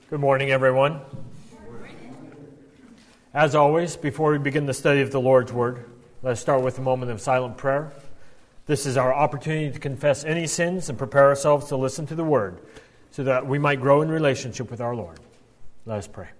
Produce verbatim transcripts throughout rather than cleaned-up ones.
Good morning, everyone. As always, before we begin the study of the Lord's Word, let's start with a moment of silent prayer. This is our opportunity to confess any sins and prepare ourselves to listen to the Word so that we might grow in relationship with our Lord. Let us pray.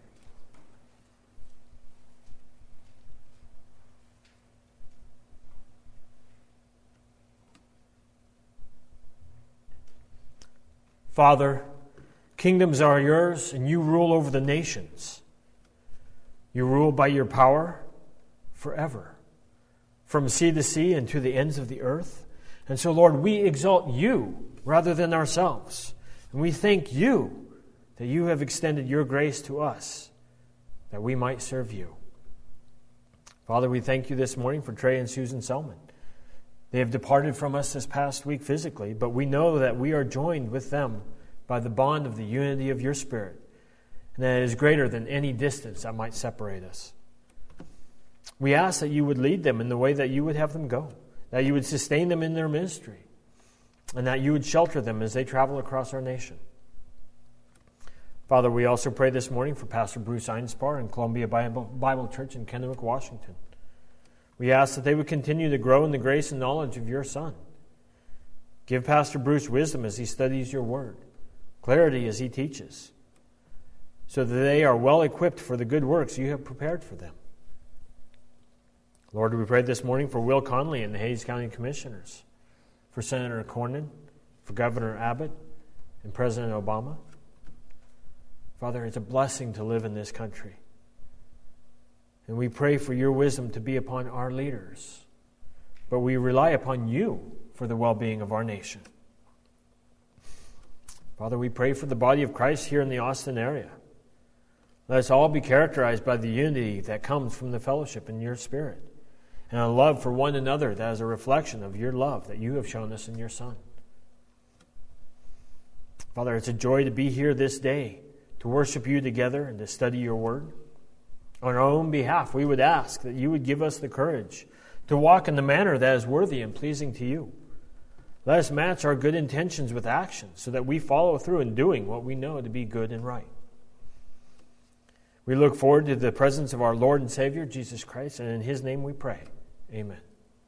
Father, kingdoms are yours, and you rule over the nations. You rule by your power forever, from sea to sea and to the ends of the earth. And so, Lord, we exalt you rather than ourselves. And we thank you that you have extended your grace to us, that we might serve you. Father, we thank you this morning for Trey and Susan Selman. They have departed from us this past week physically, but we know that we are joined with them by the bond of the unity of your Spirit, and that it is greater than any distance that might separate us. We ask that you would lead them in the way that you would have them go, that you would sustain them in their ministry, and that you would shelter them as they travel across our nation. Father, we also pray this morning for Pastor Bruce Einspar and Columbia Bible, Bible Church in Kennewick, Washington. We ask that they would continue to grow in the grace and knowledge of your Son. Give Pastor Bruce wisdom as he studies your word, clarity as he teaches, so that they are well equipped for the good works you have prepared for them. Lord, we pray this morning for Will Conley and the Hays County Commissioners, for Senator Cornyn, for Governor Abbott, and President Obama. Father, it's a blessing to live in this country. And we pray for your wisdom to be upon our leaders. But we rely upon you for the well-being of our nation. Father, we pray for the body of Christ here in the Austin area. Let us all be characterized by the unity that comes from the fellowship in your Spirit, and a love for one another that is a reflection of your love that you have shown us in your Son. Father, it's a joy to be here this day, to worship you together and to study your word. On our own behalf, we would ask that you would give us the courage to walk in the manner that is worthy and pleasing to you. Let us match our good intentions with action so that we follow through in doing what we know to be good and right. We look forward to the presence of our Lord and Savior, Jesus Christ, and in his name we pray. Amen.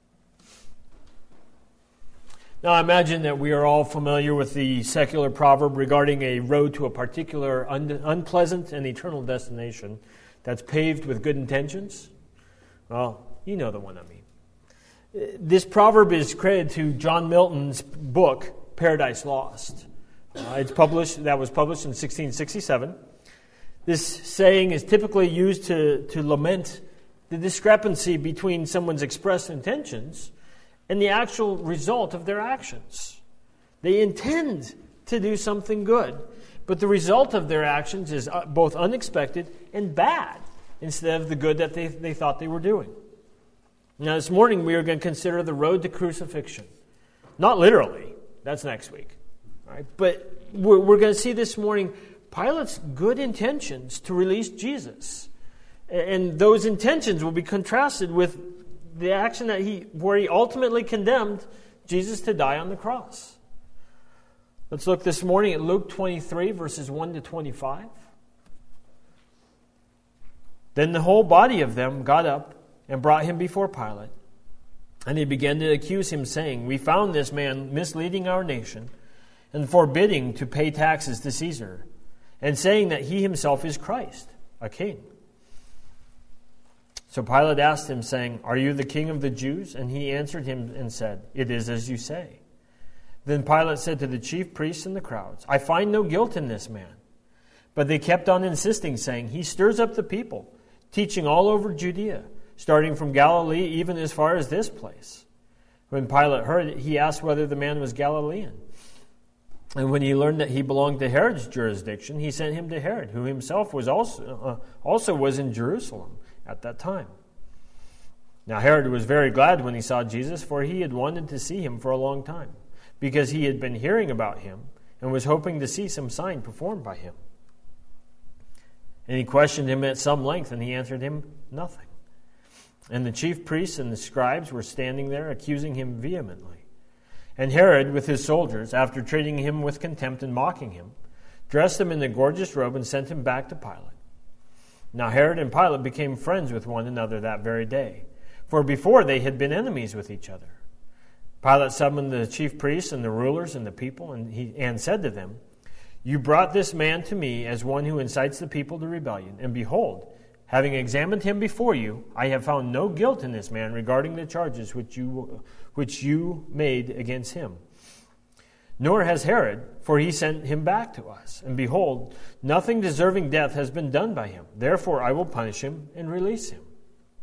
Now, I imagine that we are all familiar with the secular proverb regarding a road to a particular un- unpleasant and eternal destination that's paved with good intentions. Well, you know the one I mean. This proverb is credited to John Milton's book, Paradise Lost. Uh, it's published. That was published in sixteen sixty-seven. This saying is typically used to, to lament the discrepancy between someone's expressed intentions and the actual result of their actions. They intend to do something good, but the result of their actions is both unexpected and bad instead of the good that they, they thought they were doing. Now, this morning we are going to consider the road to crucifixion. Not literally. That's next week. All right? But we're, we're going to see this morning Pilate's good intentions to release Jesus. And those intentions will be contrasted with the action that he, where he ultimately condemned Jesus to die on the cross. Let's look this morning at Luke twenty-three, verses one to twenty-five. Then the whole body of them got up and brought him before Pilate. And they began to accuse him, saying, "We found this man misleading our nation and forbidding to pay taxes to Caesar, and saying that he himself is Christ, a king." So Pilate asked him, saying, "Are you the king of the Jews?" And he answered him and said, "It is as you say." Then Pilate said to the chief priests and the crowds, "I find no guilt in this man." But they kept on insisting, saying, "He stirs up the people, teaching all over Judea, starting from Galilee even as far as this place." When Pilate heard it, he asked whether the man was Galilean. And when he learned that he belonged to Herod's jurisdiction, he sent him to Herod, who himself was also uh, also was in Jerusalem at that time. Now Herod was very glad when he saw Jesus, for he had wanted to see him for a long time, because he had been hearing about him and was hoping to see some sign performed by him. And he questioned him at some length, and he answered him nothing. And the chief priests and the scribes were standing there, accusing him vehemently. And Herod, with his soldiers, after treating him with contempt and mocking him, dressed him in the gorgeous robe, and sent him back to Pilate. Now Herod and Pilate became friends with one another that very day, for before they had been enemies with each other. Pilate summoned the chief priests and the rulers and the people, and he and said to them, "You brought this man to me as one who incites the people to rebellion, and behold, having examined him before you, I have found no guilt in this man regarding the charges which you which you made against him. Nor has Herod, for he sent him back to us. And behold, nothing deserving death has been done by him. Therefore I will punish him and release him."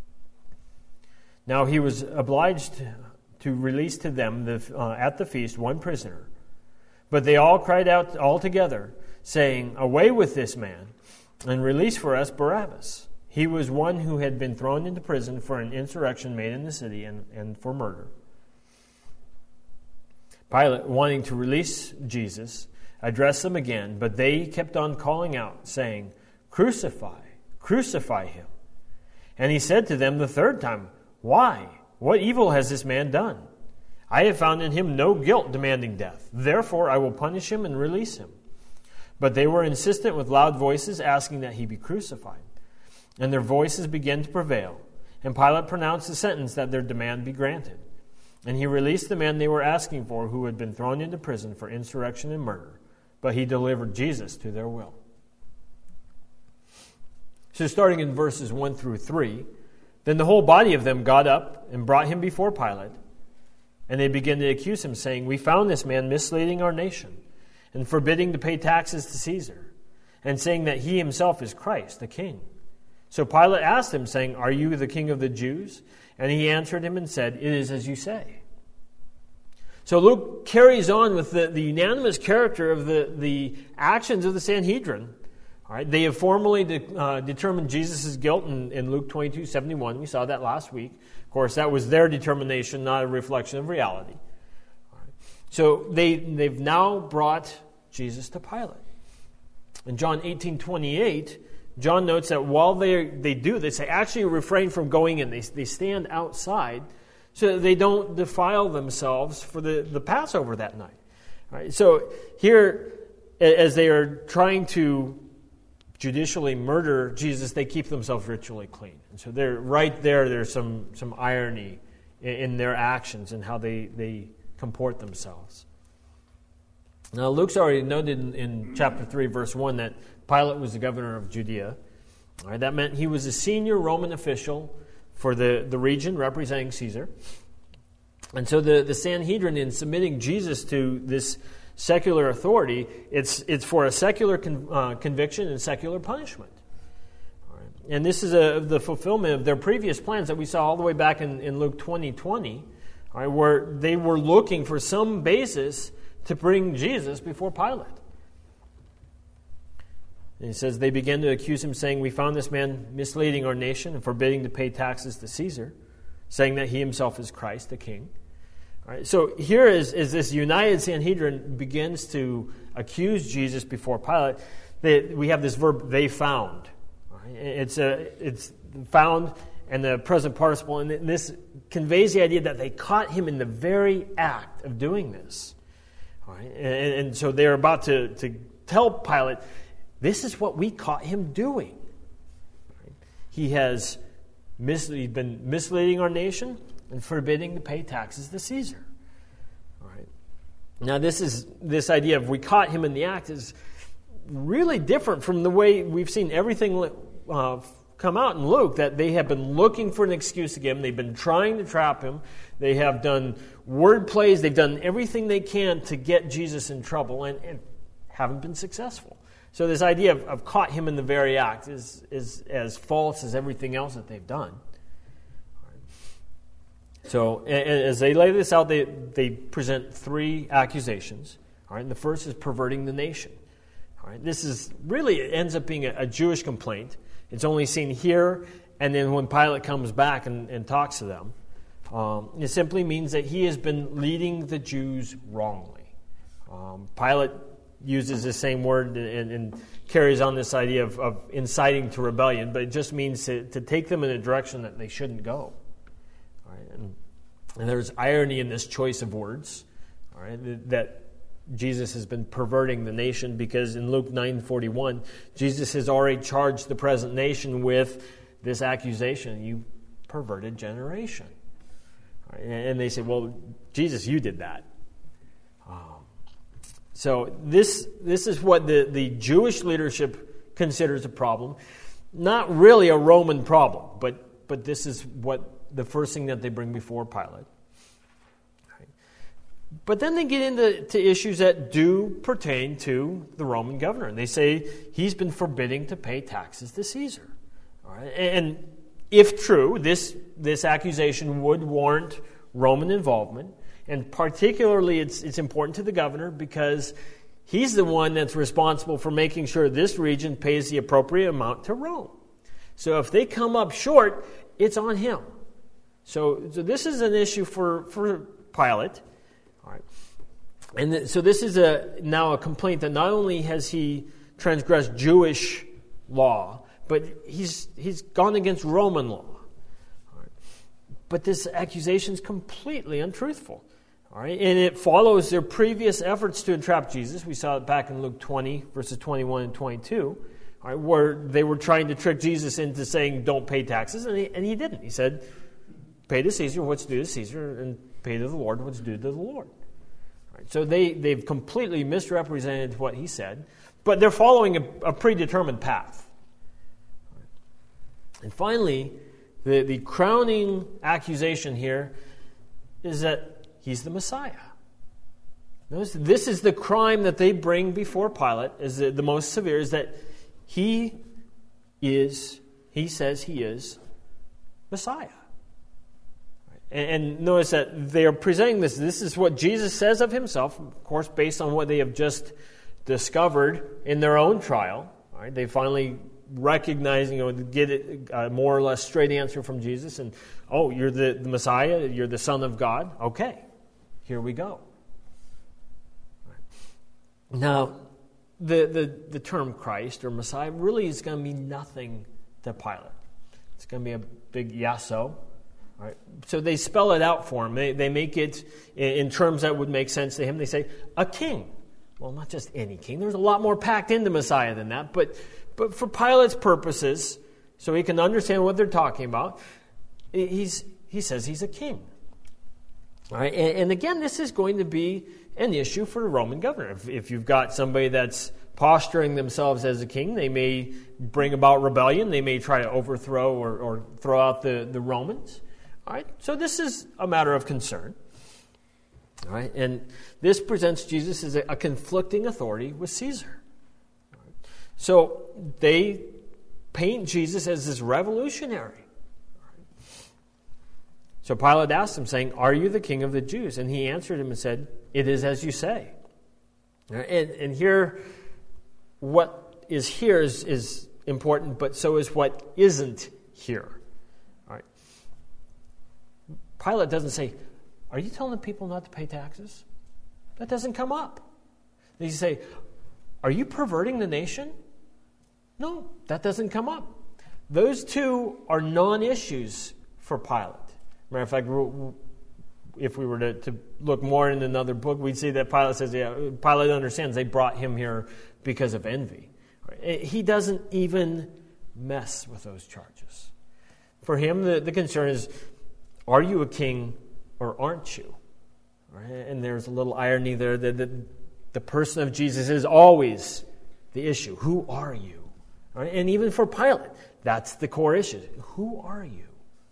Now he was obliged to release to them the, uh, at the feast one prisoner. But they all cried out all together, saying, "Away with this man, and release for us Barabbas." He was one who had been thrown into prison for an insurrection made in the city and, and for murder. Pilate, wanting to release Jesus, addressed them again, but they kept on calling out, saying, "Crucify, crucify him." And he said to them the third time, "Why? What evil has this man done? I have found in him no guilt demanding death. Therefore I will punish him and release him." But they were insistent with loud voices, asking that he be crucified. And their voices began to prevail. And Pilate pronounced the sentence that their demand be granted. And he released the man they were asking for, who had been thrown into prison for insurrection and murder. But he delivered Jesus to their will. So starting in verses one through three, then the whole body of them got up and brought him before Pilate. And they began to accuse him, saying, "We found this man misleading our nation and forbidding to pay taxes to Caesar, and saying that he himself is Christ, the king." So Pilate asked him, saying, "Are you the king of the Jews?" And he answered him and said, "It is as you say." So Luke carries on with the, the unanimous character of the, the actions of the Sanhedrin. All right, they have formally de, uh, determined Jesus' guilt in, in Luke twenty-two seventy-one. We saw that last week. Of course, that was their determination, not a reflection of reality. All right. So they, they've now brought Jesus to Pilate. In John eighteen twenty-eight, John notes that while they they do this, they actually refrain from going in. They, they stand outside so that they don't defile themselves for the, the Passover that night. All right. So here, as they are trying to judicially murder Jesus, they keep themselves ritually clean. And so they're right there, there's some, some irony in, in their actions and how they, they comport themselves. Now, Luke's already noted in, in chapter three, verse one, that Pilate was the governor of Judea. All right, that meant he was a senior Roman official for the, the region representing Caesar. And so the, the Sanhedrin, in submitting Jesus to this secular authority, it's it's for a secular con, uh, conviction and secular punishment. All right. And this is a, the fulfillment of their previous plans that we saw all the way back in, in Luke twenty twenty, all right, where they were looking for some basis to bring Jesus before Pilate. And he says, they began to accuse him, saying, "We found this man misleading our nation and forbidding to pay taxes to Caesar, saying that he himself is Christ, the king." All right, so here is, is this united Sanhedrin begins to accuse Jesus before Pilate. They, we have this verb, "they found." All right, it's a, it's found and the present participle, and this conveys the idea that they caught him in the very act of doing this. All right, and, and so they're about to, to tell Pilate, this is what we caught him doing. All right, he has mis- he's been misleading our nation and forbidding to pay taxes to Caesar. All right. Now, this is this idea of we caught him in the act is really different from the way we've seen everything uh, come out in Luke, that they have been looking for an excuse against him. They've been trying to trap him. They have done word plays. They've done everything they can to get Jesus in trouble and, and haven't been successful. So this idea of, of caught him in the very act is, is as false as everything else that they've done. So as they lay this out, they, they present three accusations. All right, and the first is perverting the nation. All right, this is really, it ends up being a, a Jewish complaint. It's only seen here, and then when Pilate comes back and, and talks to them, um, it simply means that he has been leading the Jews wrongly. Um, Pilate uses the same word and, and carries on this idea of, of inciting to rebellion, but it just means to, to take them in a direction that they shouldn't go. All right, and, and there's irony in this choice of words. All right, that Jesus has been perverting the nation, because in Luke nine forty-one, Jesus has already charged the present nation with this accusation: you perverted generation. Right? And they say, well, Jesus, you did that. Um, so this this is what the, the Jewish leadership considers a problem. Not really a Roman problem, but but this is what the first thing that they bring before Pilate. But then they get into to issues that do pertain to the Roman governor. And they say he's been forbidding to pay taxes to Caesar. All right? And if true, this, this accusation would warrant Roman involvement. And particularly it's, it's important to the governor, because he's the one that's responsible for making sure this region pays the appropriate amount to Rome. So if they come up short, it's on him. So, so this is an issue for, for Pilate. All right. And th- so this is a now a complaint that not only has he transgressed Jewish law, but he's he's gone against Roman law. All right. But this accusation is completely untruthful. All right. And it follows their previous efforts to entrap Jesus. We saw it back in Luke twenty, verses twenty-one and twenty-two, all right, where they were trying to trick Jesus into saying, don't pay taxes, and he, and he didn't. He said, pay to Caesar what's due to Caesar, and pay to the Lord what's due to the Lord. So they, they've completely misrepresented what he said, but they're following a, a predetermined path. And finally, the, the crowning accusation here is that he's the Messiah. Notice, this is the crime that they bring before Pilate, is the, the most severe, is that he is, he says he is Messiah. And notice that they are presenting this. This is what Jesus says of himself, of course, based on what they have just discovered in their own trial. All right, they finally recognize, you know, get it, a more or less straight answer from Jesus. And, oh, you're the, the Messiah, you're the Son of God. Okay, here we go. Right. Now, the, the, the term Christ or Messiah really is going to mean nothing to Pilate. It's going to be a big yasso. All right. So they spell it out for him. They, they make it in terms that would make sense to him. They say, a king. Well, not just any king. There's a lot more packed into Messiah than that. But, but for Pilate's purposes, so he can understand what they're talking about, he's, he says he's a king. All right. And, and again, this is going to be an issue for the Roman governor. If, if you've got somebody that's posturing themselves as a king, they may bring about rebellion. They may try to overthrow or, or throw out the, the Romans. All right, so this is a matter of concern. All right, and this presents Jesus as a, a conflicting authority with Caesar. All right. So they paint Jesus as this revolutionary. All right. So Pilate asked him, saying, "Are you the king of the Jews?" And he answered him and said, "It is as you say." All right, and, and here, what is here is, is important, but so is what isn't here. Pilate doesn't say, are you telling the people not to pay taxes? That doesn't come up. They say, are you perverting the nation? No, that doesn't come up. Those two are non-issues for Pilate. Matter of fact, if we were to, to look more in another book, we'd see that Pilate says, yeah, Pilate understands they brought him here because of envy. He doesn't even mess with those charges. For him, the, the concern is, are you a king or aren't you? Right? And there's a little irony there that the, the person of Jesus is always the issue. Who are you? Right? And even for Pilate, that's the core issue. Who are you?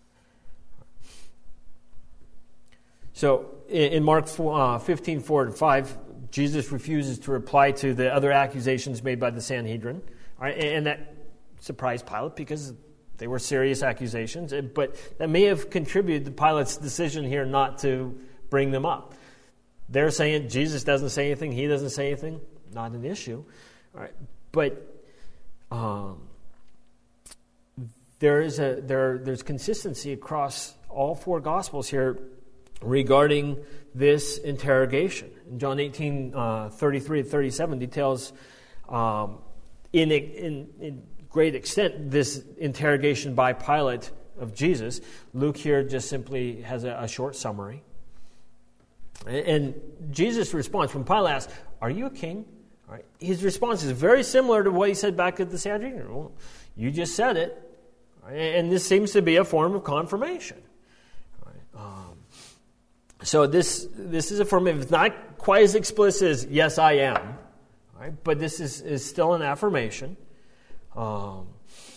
So in Mark fifteen, four to five, Jesus refuses to reply to the other accusations made by the Sanhedrin. Right? And that surprised Pilate because they were serious accusations, but that may have contributed to Pilate's decision here not to bring them up. They're saying Jesus doesn't say anything, he doesn't say anything, not an issue. All right. But um, there is a there there's consistency across all four Gospels here regarding this interrogation. In John eighteen, uh, thirty-three to thirty-seven details um, in, in in great extent this interrogation by Pilate of Jesus. Luke here just simply has a, a short summary. And Jesus' response, when Pilate asked, "Are you a king?" All right, his response is very similar to what he said back at the Sanhedrin. Well, you just said it. And this seems to be a form of confirmation. All right, um, so this this is a form of, it's not quite as explicit as, "Yes, I am." All right, but this is, is still an affirmation. Um,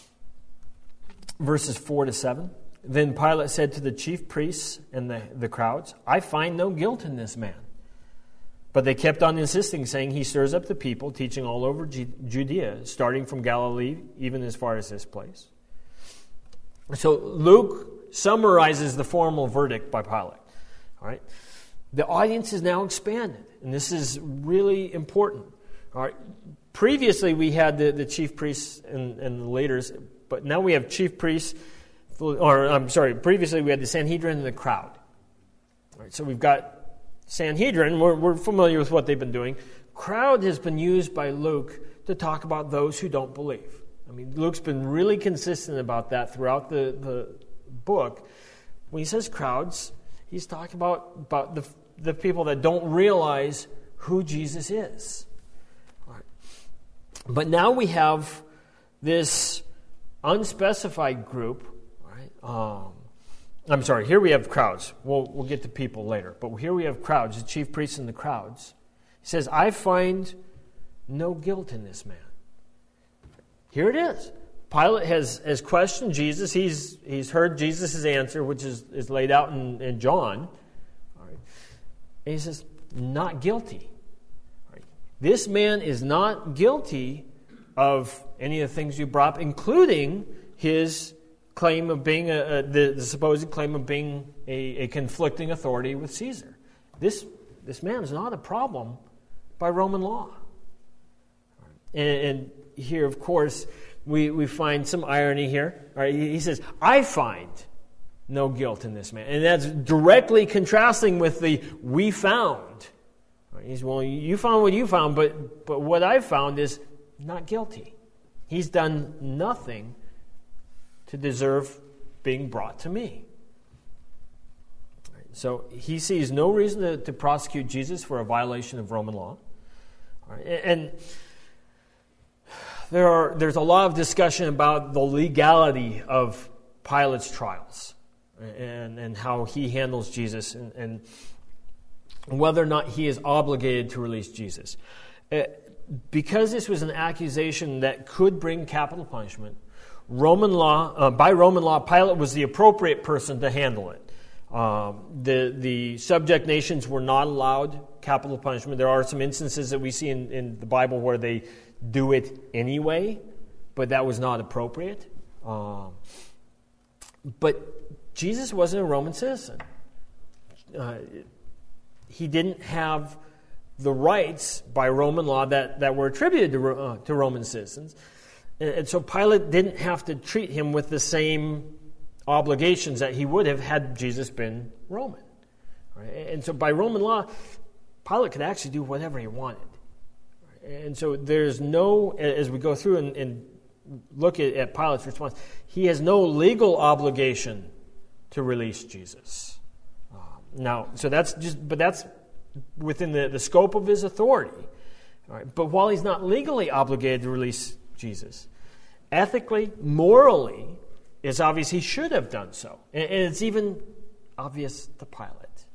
verses four to seven. Then Pilate said to the chief priests and the, the crowds, "I find no guilt in this man." But they kept on insisting, saying, "He stirs up the people, teaching all over Judea, starting from Galilee, even as far as this place." So Luke summarizes the formal verdict by Pilate. All right, the audience is now expanded, and this is really important. All right, previously we had the, the chief priests and, and the leaders, but now we have chief priests. Or, I'm sorry, previously we had the Sanhedrin and the crowd. All right, so we've got Sanhedrin, we're, we're familiar with what they've been doing. Crowd has been used by Luke to talk about those who don't believe. I mean, Luke's been really consistent about that throughout the, the book. When he says crowds, he's talking about, about the, the people that don't realize who Jesus is. All right. But now we have this unspecified group. Um, I'm sorry, here we have crowds. We'll, we'll get to people later. But here we have crowds, the chief priests and the crowds. He says, "I find no guilt in this man." Here it is. Pilate has, has questioned Jesus. He's he's heard Jesus' answer, which is, is laid out in, in John. All right. And he says, "Not guilty." All right. This man is not guilty of any of the things you brought up, including his claim of being a, a the, the supposed claim of being a, a conflicting authority with Caesar. This this man is not a problem by Roman law. And, and here, of course, we, we find some irony here. All right, he, he says, "I find no guilt in this man," and that's directly contrasting with the "we found." All right, he's well, you found what you found, but but what I found is not guilty. He's done nothing to deserve being brought to me. So he sees no reason to, to prosecute Jesus for a violation of Roman law. And there are there's a lot of discussion about the legality of Pilate's trials and, and how he handles Jesus and, and whether or not he is obligated to release Jesus. Because this was an accusation that could bring capital punishment, Roman law, uh, by Roman law, Pilate was the appropriate person to handle it. Um, the the subject nations were not allowed capital punishment. There are some instances that we see in, in the Bible where they do it anyway, but that was not appropriate. Um, but Jesus wasn't a Roman citizen. Uh, he didn't have the rights by Roman law that, that were attributed to, uh, to Roman citizens. And so Pilate didn't have to treat him with the same obligations that he would have had Jesus been Roman. Right? And so by Roman law, Pilate could actually do whatever he wanted. And so there's no, as we go through and, and look at, at Pilate's response, he has no legal obligation to release Jesus. Um, now, so that's just, but that's within the, the scope of his authority. All right? But while he's not legally obligated to release Jesus, ethically, morally, it's obvious he should have done so. And it's even obvious to Pilate.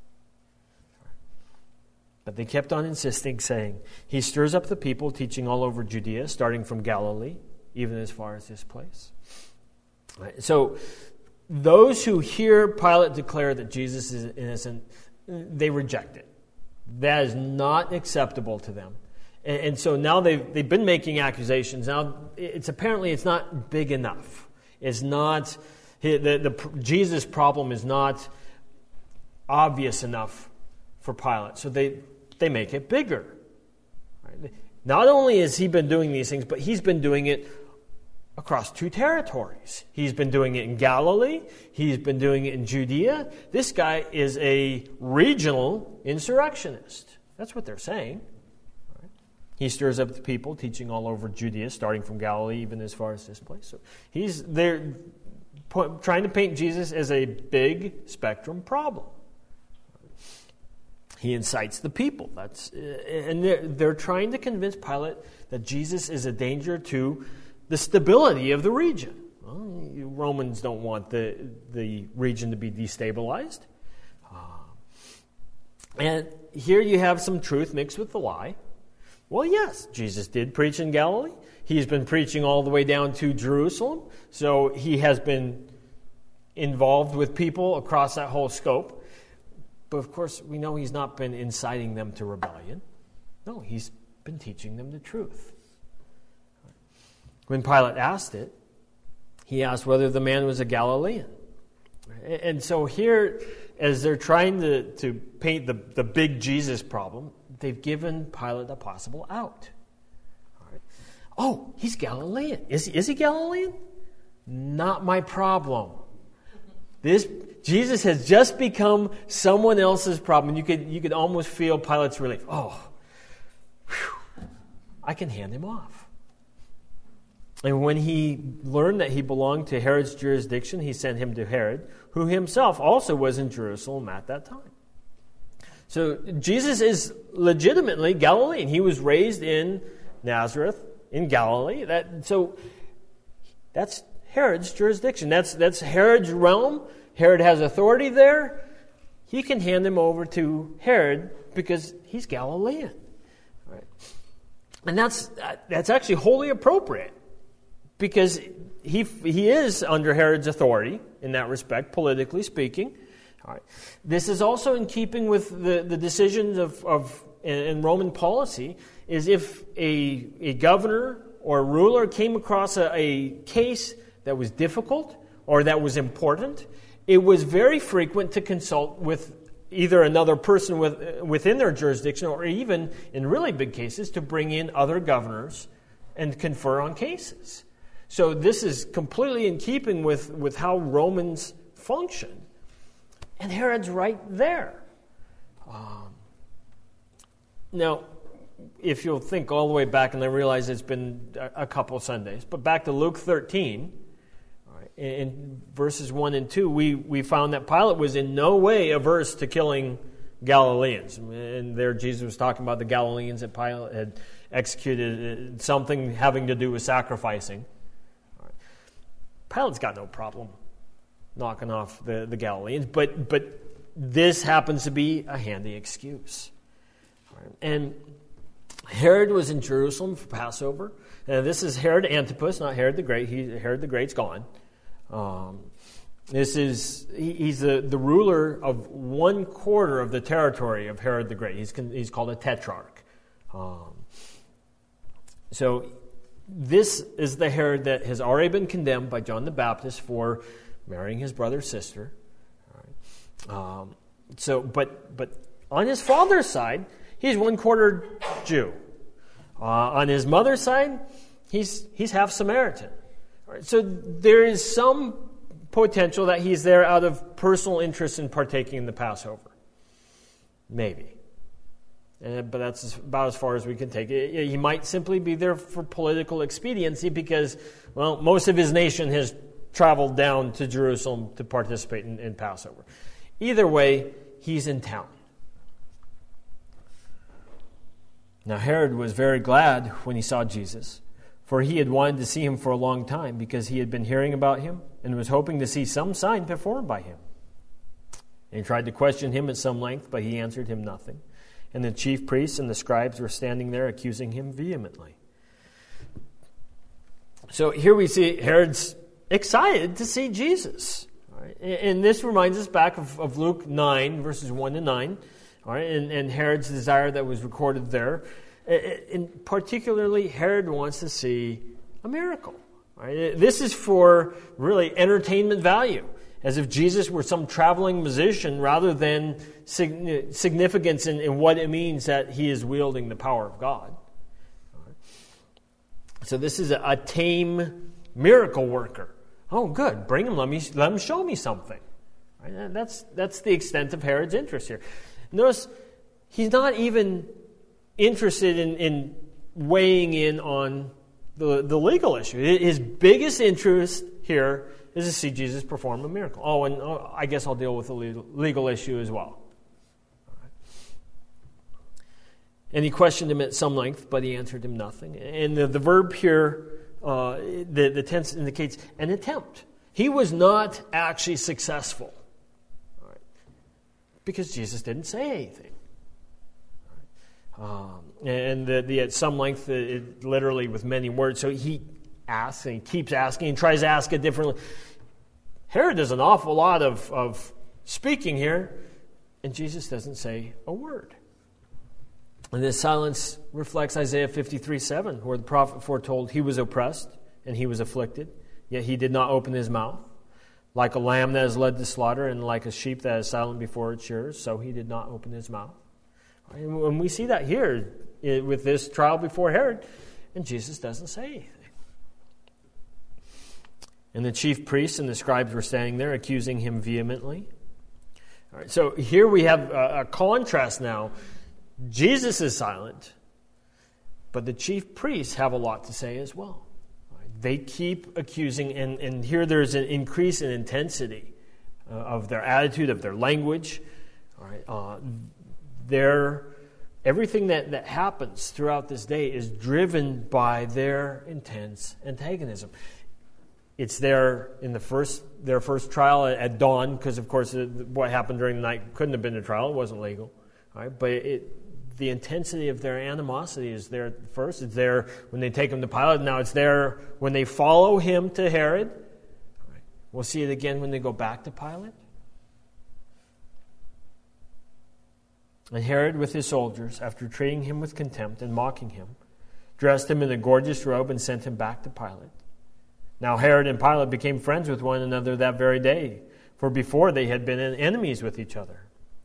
But they kept on insisting, saying, "He stirs up the people, teaching all over Judea, starting from Galilee, even as far as this place." Right. So those who hear Pilate declare that Jesus is innocent, they reject it. That is not acceptable to them. And, and so now they've, they've been making accusations. Now it's apparently it's not big enough. It's not, the, the Jesus problem is not obvious enough for Pilate. So they, they make it bigger. Right? Not only has he been doing these things, but he's been doing it across two territories. He's been doing it in Galilee. He's been doing it in Judea. This guy is a regional insurrectionist. That's what they're saying. Right? He stirs up the people, teaching all over Judea, starting from Galilee, even as far as this place. So he's they're trying to paint Jesus as a big spectrum problem. he incites the people. That's and they're, they're trying to convince Pilate that Jesus is a danger to the stability of the region. Well, you Romans don't want the, the region to be destabilized. Uh, and here you have some truth mixed with the lie. Well, yes, Jesus did preach in Galilee. He's been preaching all the way down to Jerusalem. So he has been involved with people across that whole scope. But of course, we know he's not been inciting them to rebellion. No, he's been teaching them the truth. When Pilate asked it, he asked whether the man was a Galilean. And so here, as they're trying to, to paint the, the big Jesus problem, they've given Pilate a possible out. All right. Oh, he's Galilean. Is, is he Galilean? Not my problem. This Jesus has just become someone else's problem. You could you could almost feel Pilate's relief. Oh, whew, I can hand him off. And when he learned that he belonged to Herod's jurisdiction, he sent him to Herod, who himself also was in Jerusalem at that time. So Jesus is legitimately Galilean. He was raised in Nazareth, in Galilee. That so that's Herod's jurisdiction. That's that's Herod's realm. Herod has authority there. He can hand him over to Herod because he's Galilean. Right? And that's that's actually wholly appropriate because he he is under Herod's authority in that respect, politically speaking. All right. This is also in keeping with the, the decisions of, of in, in Roman policy, is if a, a governor or a ruler came across a, a case that was difficult or that was important, it was very frequent to consult with either another person with, within their jurisdiction or even, in really big cases, to bring in other governors and confer on cases. So this is completely in keeping with, with how Romans function. And Herod's right there. Um, now, if you'll think all the way back, and I realize it's been a, a couple Sundays, but back to Luke thirteen, all right, in, in verses one and two, we, we found that Pilate was in no way averse to killing Galileans. And there Jesus was talking about the Galileans that Pilate had executed, something having to do with sacrificing. All right. Pilate's got no problem knocking off the, the Galileans, but but this happens to be a handy excuse. Right. And Herod was in Jerusalem for Passover. Now, this is Herod Antipas, not Herod the Great. He, Herod the Great's gone. Um, this is he, he's the, the ruler of one quarter of the territory of Herod the Great. He's he's called a tetrarch. Um, so this is the Herod that has already been condemned by John the Baptist for marrying his brother's sister. All right. Um, so, but but on his father's side, he's one quarter Jew. Uh, on his mother's side, he's he's half Samaritan. All right. So there is some potential that he's there out of personal interest in partaking in the Passover. Maybe. Uh, but that's about as far as we can take it. He might simply be there for political expediency because, well, most of his nation has traveled down to Jerusalem to participate in, in Passover. Either way, he's in town. Now Herod was very glad when he saw Jesus, for he had wanted to see him for a long time because he had been hearing about him and was hoping to see some sign performed by him. And he tried to question him at some length, but he answered him nothing. And the chief priests and the scribes were standing there accusing him vehemently. So here we see Herod's excited to see Jesus. All right. And this reminds us back of, of Luke nine, verses one to nine, all right, and, and Herod's desire that was recorded there. And particularly, Herod wants to see a miracle. All right. This is for really entertainment value, as if Jesus were some traveling musician rather than significance in, in what it means that he is wielding the power of God. All right. So this is a, a tame miracle worker. Oh, good. Bring him. Let me let him show me something. Right? That's that's the extent of Herod's interest here. Notice he's not even interested in, in weighing in on the, the legal issue. His biggest interest here is to see Jesus perform a miracle. Oh, and oh, I guess I'll deal with the legal, legal issue as well. All right. And he questioned him at some length, but he answered him nothing. And the, the verb here, uh, the, the tense indicates an attempt. He was not actually successful. All right. Because Jesus didn't say anything. All right. Um, and the, the, at some length, it, literally with many words. So he asks and he keeps asking and tries to ask it differently. Herod does an awful lot of, of speaking here, and Jesus doesn't say a word. And this silence reflects Isaiah fifty-three seven, where the prophet foretold he was oppressed and he was afflicted, yet he did not open his mouth. Like a lamb that is led to slaughter and like a sheep that is silent before its shearers, so he did not open his mouth. And when we see that here with this trial before Herod, and Jesus doesn't say anything. And the chief priests and the scribes were standing there accusing him vehemently. All right, so here we have a, a contrast now. Jesus is silent, but the chief priests have a lot to say as well. Right? They keep accusing, and, and here there's an increase in intensity uh, of their attitude, of their language. All right, uh, their, everything that, that happens throughout this day is driven by their intense antagonism. It's there in the first their first trial at, at dawn, because of course it, what happened during the night couldn't have been a trial; it wasn't legal. All right, but it, the intensity of their animosity is there at first. It's there when they take him to Pilate. Now it's there when they follow him to Herod. All right. We'll see it again when they go back to Pilate. And Herod, with his soldiers, after treating him with contempt and mocking him, dressed him in a gorgeous robe and sent him back to Pilate. Now Herod and Pilate became friends with one another that very day, for before they had been enemies with each other.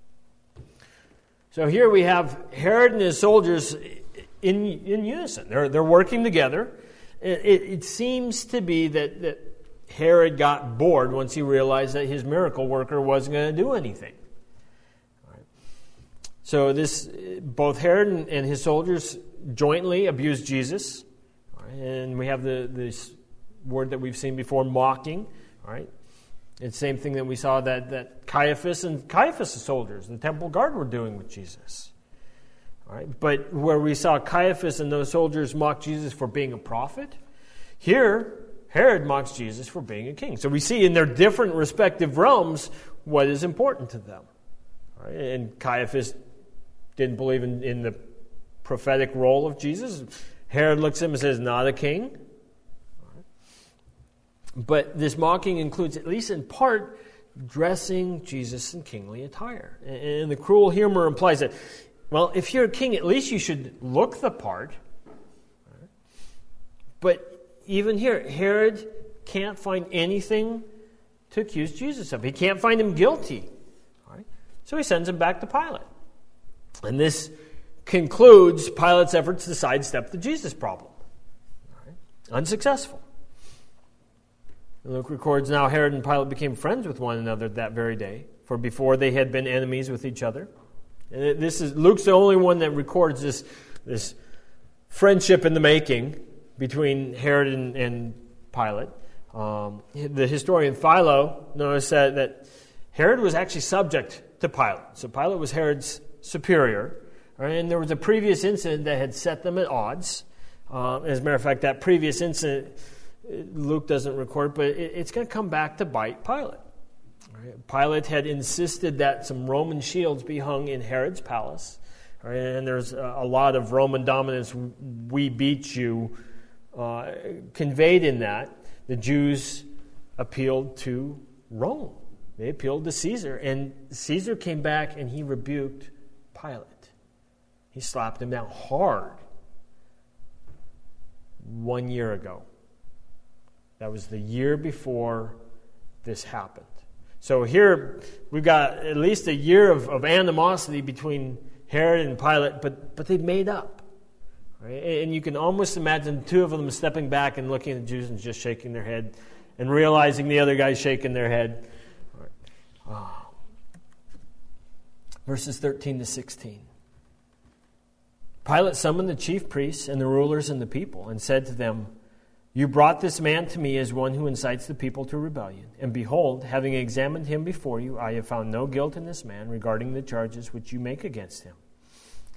So here we have Herod and his soldiers in, in unison. They're, they're working together. It, it, it seems to be that, that Herod got bored once he realized that his miracle worker wasn't going to do anything. All right. So this, both Herod and, and his soldiers jointly abused Jesus. All right. And we have the this word that we've seen before, mocking. All right. It's the same thing that we saw that, that Caiaphas and Caiaphas' soldiers, the temple guard, were doing with Jesus. All right. But where we saw Caiaphas and those soldiers mock Jesus for being a prophet, here Herod mocks Jesus for being a king. So we see in their different respective realms what is important to them. All right. And Caiaphas didn't believe in, in the prophetic role of Jesus. Herod looks at him and says, not a king. But this mocking includes, at least in part, dressing Jesus in kingly attire. And the cruel humor implies that, well, if you're a king, at least you should look the part. But even here, Herod can't find anything to accuse Jesus of. He can't find him guilty. So he sends him back to Pilate. And this concludes Pilate's efforts to sidestep the Jesus problem. Unsuccessful. Luke records, now Herod and Pilate became friends with one another that very day, for before they had been enemies with each other. And this is Luke's the only one that records this, this friendship in the making between Herod and, and Pilate. Um, the historian Philo noticed that, that Herod was actually subject to Pilate. So Pilate was Herod's superior. Right? And there was a previous incident that had set them at odds. Uh, as a matter of fact, that previous incident Luke doesn't record, but it's going to come back to bite Pilate. Right? Pilate had insisted that some Roman shields be hung in Herod's palace. Right? And there's a lot of Roman dominance, we beat you, uh, conveyed in that. The Jews appealed to Rome. They appealed to Caesar. And Caesar came back and he rebuked Pilate. He slapped him down hard one year ago. That was the year before this happened. So here we've got at least a year of, of animosity between Herod and Pilate, but, but they've made up. Right? And you can almost imagine the two of them stepping back and looking at the Jews and just shaking their head and realizing the other guy's shaking their head. Right. Oh. Verses thirteen to sixteen. Pilate summoned the chief priests and the rulers and the people and said to them, you brought this man to me as one who incites the people to rebellion. And behold, having examined him before you, I have found no guilt in this man regarding the charges which you make against him.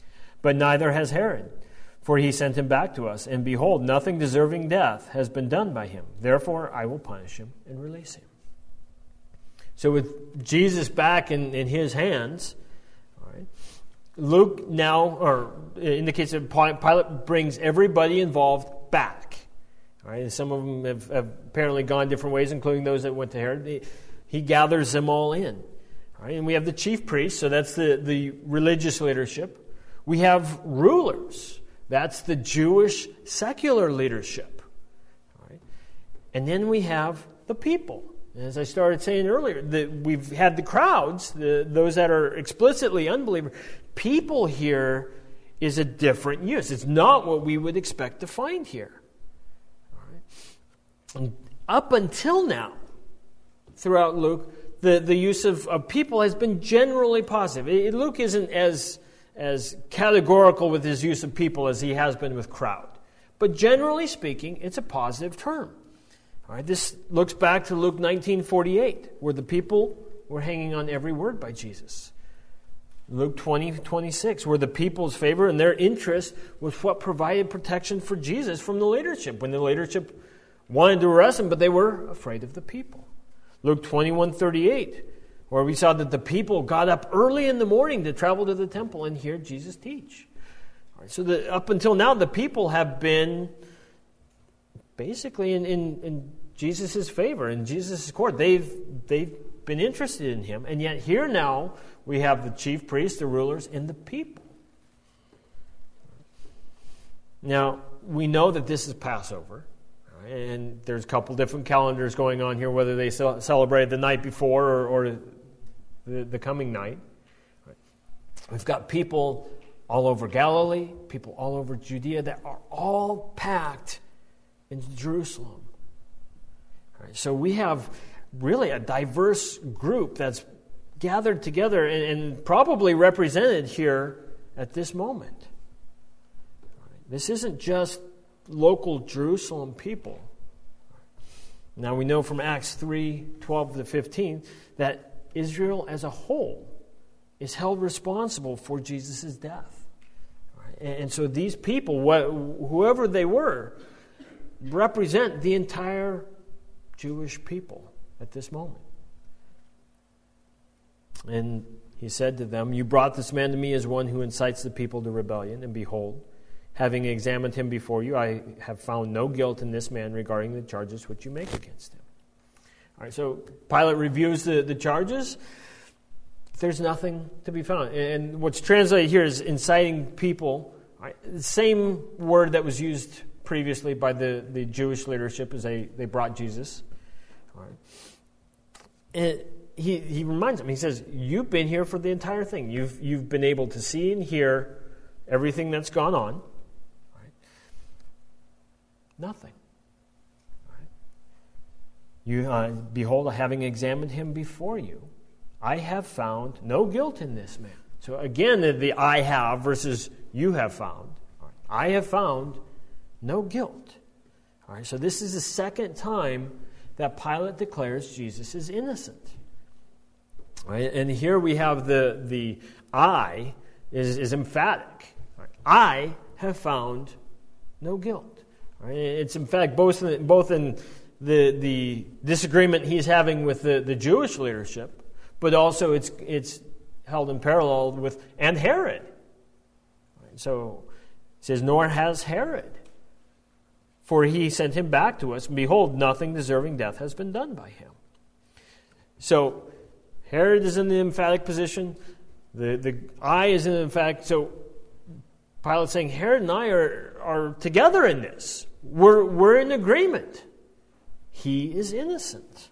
But neither has Herod, for he sent him back to us. And behold, nothing deserving death has been done by him. Therefore, I will punish him and release him. So with Jesus back in, in his hands, all right, Luke now or indicates that Pilate brings everybody involved back. All right, some of them have, have apparently gone different ways, including those that went to Herod. He, he gathers them all in. All right, and we have the chief priests, so that's the, the religious leadership. We have rulers. That's the Jewish secular leadership. All right, and then we have the people. As I started saying earlier, the, we've had the crowds, the, those that are explicitly unbelievers. People here is a different use. It's not what we would expect to find here. All right. And up until now, throughout Luke, the, the use of, of people has been generally positive. It, Luke isn't as, as categorical with his use of people as he has been with crowd. But generally speaking, it's a positive term. All right, this looks back to Luke nineteen forty-eight, where the people were hanging on every word by Jesus. Luke twenty twenty-six, where the people's favor and their interest was what provided protection for Jesus from the leadership, when the leadership wanted to arrest him, but they were afraid of the people. Luke twenty-one thirty-eight, where we saw that the people got up early in the morning to travel to the temple and hear Jesus teach. All right, so the, up until now, the people have been basically in, in, in Jesus' favor, in Jesus' court. They've, they've been interested in him, and yet here now we have the chief priests, the rulers, and the people. Now, we know that this is Passover, right? And there's a couple different calendars going on here, whether they celebrate the night before or, or the, the coming night. Right? We've got people all over Galilee, people all over Judea that are all packed into Jerusalem. All right, so we have really a diverse group that's gathered together and, and probably represented here at this moment. All right, this isn't just local Jerusalem people. Now we know from Acts three twelve to fifteen that Israel as a whole is held responsible for Jesus' death. All right, and, and so these people, wh- whoever they were, represent the entire Jewish people at this moment. And he said to them, "You brought this man to me as one who incites the people to rebellion, and behold, having examined him before you, I have found no guilt in this man regarding the charges which you make against him." All right, so Pilate reviews the, the charges. There's nothing to be found. And what's translated here is inciting people. All right, the same word that was used previously by the, the Jewish leadership as they, they brought Jesus. All right. And he, he reminds them, he says, you've been here for the entire thing. You've, you've been able to see and hear everything that's gone on. All right. Nothing. All right. You, uh, behold, having examined him before you, I have found no guilt in this man. So again, the, the I have versus you have found. All right. I have found no guilt. All right, so this is the second time that Pilate declares Jesus is innocent. All right, and here we have the, the I is, is emphatic. All right, I have found no guilt. All right, it's emphatic both in, both in the, the disagreement he's having with the, the Jewish leadership, but also it's, it's held in parallel with, and Herod. All right, so it says, nor has Herod. For he sent him back to us, and behold, nothing deserving death has been done by him. So, Herod is in the emphatic position. The, the I is in the emphatic. So, Pilate's saying, Herod and I are, are together in this. We're, we're in agreement. He is innocent.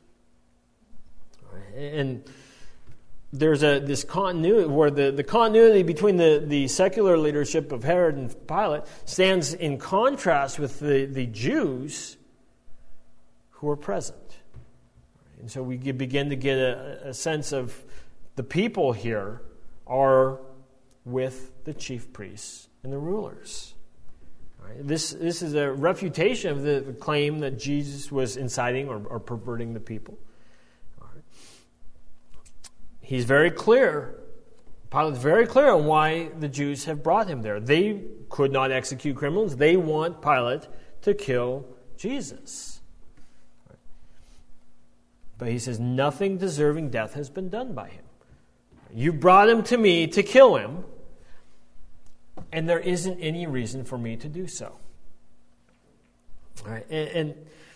And there's a this continuity where the, the continuity between the, the secular leadership of Herod and Pilate stands in contrast with the, the Jews who are present. And so we begin to get a, a sense of the people here are with the chief priests and the rulers. Right? This, this is a refutation of the claim that Jesus was inciting or, or perverting the people. He's very clear Pilate's very clear on why the Jews have brought him there. They could not execute criminals. They want Pilate to kill Jesus. But he says, nothing deserving death has been done by him. You brought him to me to kill him, and there isn't any reason for me to do so. All right, and, and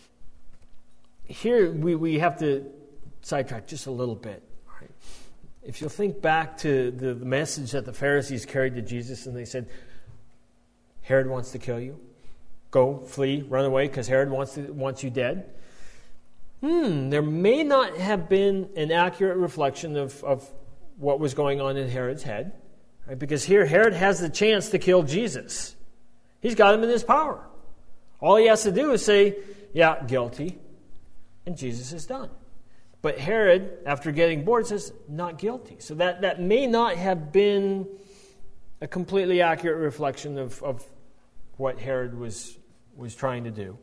here we, we have to sidetrack just a little bit. All right. If you'll think back to the, the message that the Pharisees carried to Jesus, and they said, Herod wants to kill you. Go, flee, run away, because Herod wants to, wants you dead. Hmm, there may not have been an accurate reflection of, of what was going on in Herod's head. Right? Because here Herod has the chance to kill Jesus. He's got him in his power. All he has to do is say, yeah, guilty, and Jesus is done. But Herod, after getting bored, says, not guilty. So that, that may not have been a completely accurate reflection of, of what Herod was, was trying to do.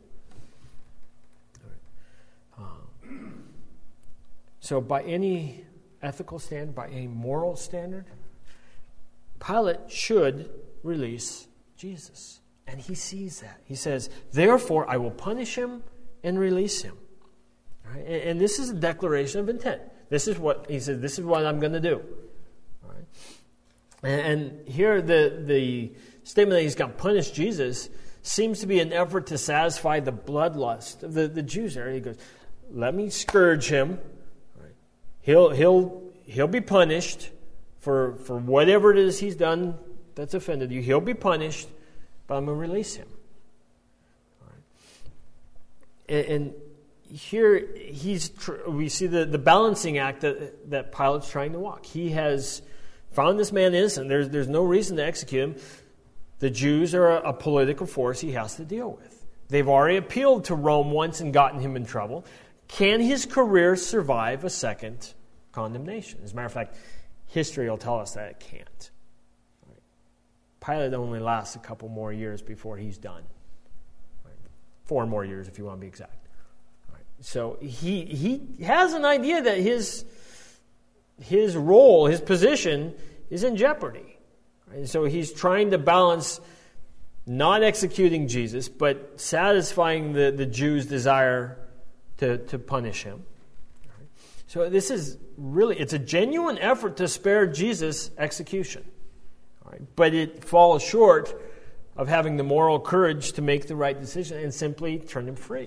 Um, so by any ethical standard, by any moral standard, Pilate should release Jesus. And he sees that. He says, therefore, I will punish him and release him. Right? And, and this is a declaration of intent. This is what, he said, this is what I'm going to do. Right? And, and here the, the statement that he's going to punish Jesus seems to be an effort to satisfy the bloodlust of the, the Jews there. He goes, let me scourge him. Right? He'll, he'll, he'll be punished for, for whatever it is he's done that's offended you. He'll be punished. But I'm going to release him. All right. And, and here he's tr- we see the, the balancing act that, that Pilate's trying to walk. He has found this man innocent. There's, there's no reason to execute him. The Jews are a, a political force he has to deal with. They've already appealed to Rome once and gotten him in trouble. Can his career survive a second condemnation? As a matter of fact, history will tell us that it can't. Pilate only lasts a couple more years before he's done. Right? Four more years, if you want to be exact. Right. So he he has an idea that his his role, his position, is in jeopardy. Right? So he's trying to balance not executing Jesus, but satisfying the, the Jews' desire to, to punish him. Right? So this is really, it's a genuine effort to spare Jesus execution. But it falls short of having the moral courage to make the right decision and simply turn him free.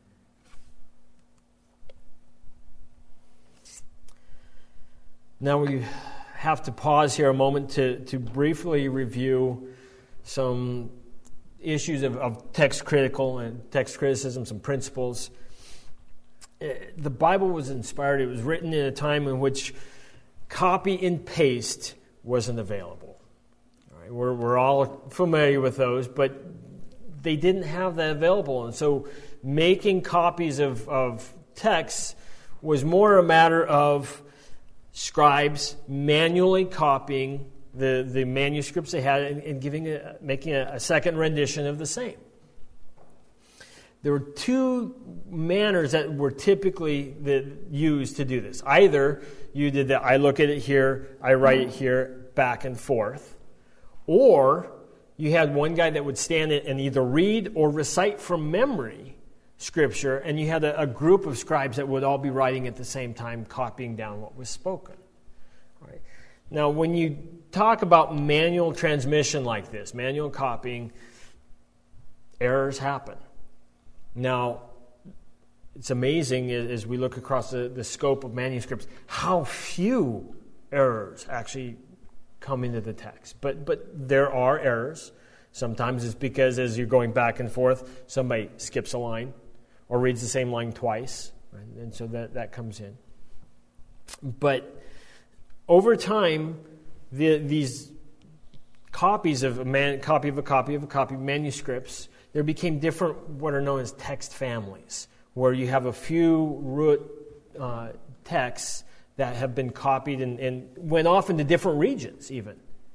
Now we have to pause here a moment to, to briefly review some issues of, of text critical and text criticism, some principles. The Bible was inspired. It was written in a time in which copy and paste wasn't available. We're, we're all familiar with those, but they didn't have that available. And so making copies of, of texts was more a matter of scribes manually copying the, the manuscripts they had and, and giving a, making a, a second rendition of the same. There were two manners that were typically the, used to do this. Either you did that, I look at it here, I write it here, back and forth. Or you had one guy that would stand and either read or recite from memory Scripture, and you had a, a group of scribes that would all be writing at the same time, copying down what was spoken. Right. Now, when you talk about manual transmission like this, manual copying, errors happen. Now, it's amazing as we look across the, the scope of manuscripts, how few errors actually come into the text. But but there are errors. Sometimes it's because as you're going back and forth, somebody skips a line or reads the same line twice. Right? And so that, that comes in. But over time, the, these copies of a man, copy of a copy of a copy of manuscripts, there became different what are known as text families, where you have a few root uh, texts that have been copied and, and went off into different regions even.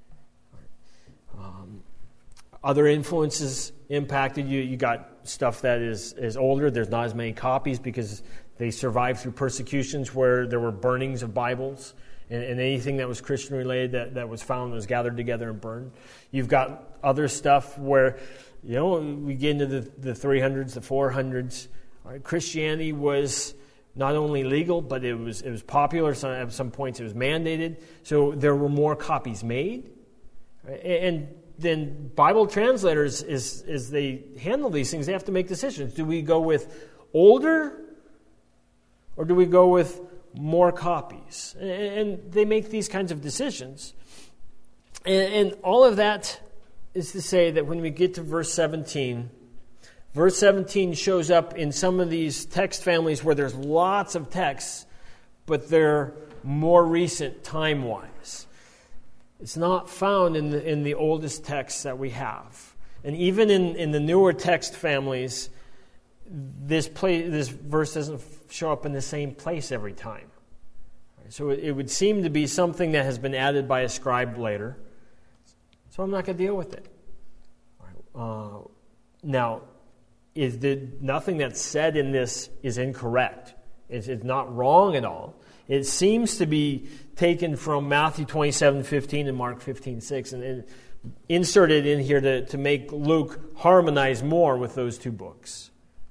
Um, other influences impacted you. You got stuff that is, is older. There's not as many copies because they survived through persecutions where there were burnings of Bibles And, and anything that was Christian related that, that was found was gathered together and burned. You've got other stuff where, you know, we get into the, the three hundreds, the four hundreds. Right? Christianity was not only legal, but it was it was popular. Some, at some points it was mandated. So there were more copies made. Right? And then Bible translators, is, as they handle these things, they have to make decisions. Do we go with older or do we go with more copies? And, and they make these kinds of decisions. And, and all of that is to say that when we get to verse seventeen, verse seventeen shows up in some of these text families where there's lots of texts, but they're more recent time-wise. It's not found in the, in the oldest texts that we have. And even in, in the newer text families, this play, this verse doesn't show up in the same place every time. So it, it would seem to be something that has been added by a scribe later. So I'm not going to deal with it. Uh, now, is the, nothing that's said in this is incorrect. It's, it's not wrong at all. It seems to be taken from Matthew twenty-seven fifteen and Mark fifteen six and, and inserted in here to, to make Luke harmonize more with those two books.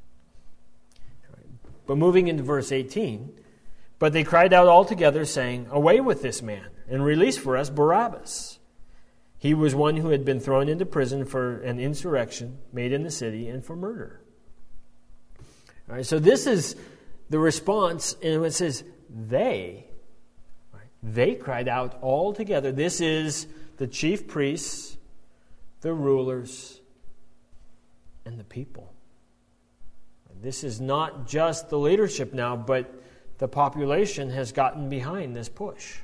But moving into verse eighteen, but they cried out all together, saying, "Away with this man, and release for us Barabbas." He was one who had been thrown into prison for an insurrection made in the city and for murder. All right, so this is the response, and it says, they, right, they cried out all together. This is the chief priests, the rulers, and the people. This is not just the leadership now, but the population has gotten behind this push.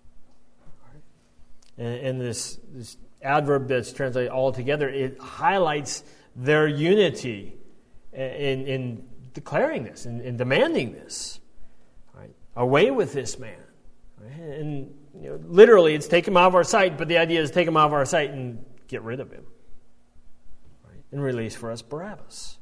And, and this, this adverb that's translated all together, it highlights their unity in, in declaring this, in, in demanding this. Right? Away with this man. Right? And you know, literally, it's take him out of our sight, but the idea is take him out of our sight and get rid of him. Right? And release for us Barabbas.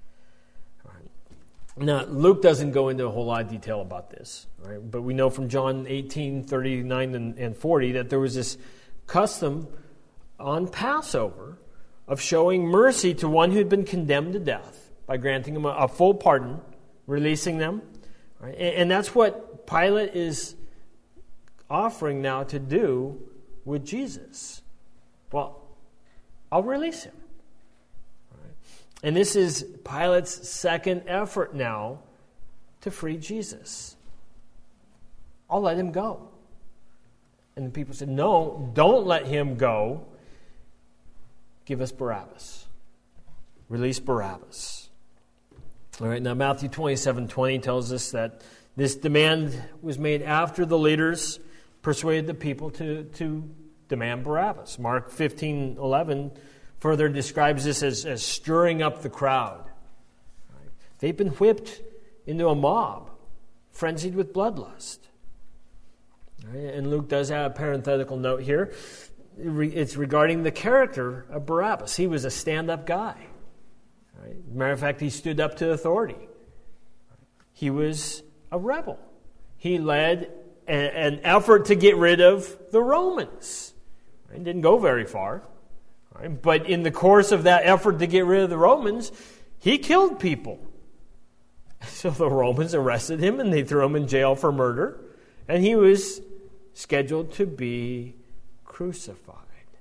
Now, Luke doesn't go into a whole lot of detail about this, right? But we know from John eighteen, thirty-nine, and, and forty that there was this custom on Passover of showing mercy to one who had been condemned to death by granting him a, a full pardon, releasing them. Right? And, and that's what Pilate is offering now to do with Jesus. Well, I'll release him. And this is Pilate's second effort now to free Jesus. I'll let him go. And the people said, no, don't let him go. Give us Barabbas. Release Barabbas. All right, now Matthew twenty-seven twenty tells us that this demand was made after the leaders persuaded the people to, to demand Barabbas. Mark fifteen eleven further describes this as, as stirring up the crowd. Right? They've been whipped into a mob, frenzied with bloodlust. Right? And Luke does have a parenthetical note here. It's regarding the character of Barabbas. He was a stand-up guy. Right? Matter of fact, he stood up to authority. He was a rebel. He led a, an effort to get rid of the Romans. Right? Didn't go very far. Right? But in the course of that effort to get rid of the Romans, he killed people. So the Romans arrested him and they threw him in jail for murder. And he was scheduled to be crucified.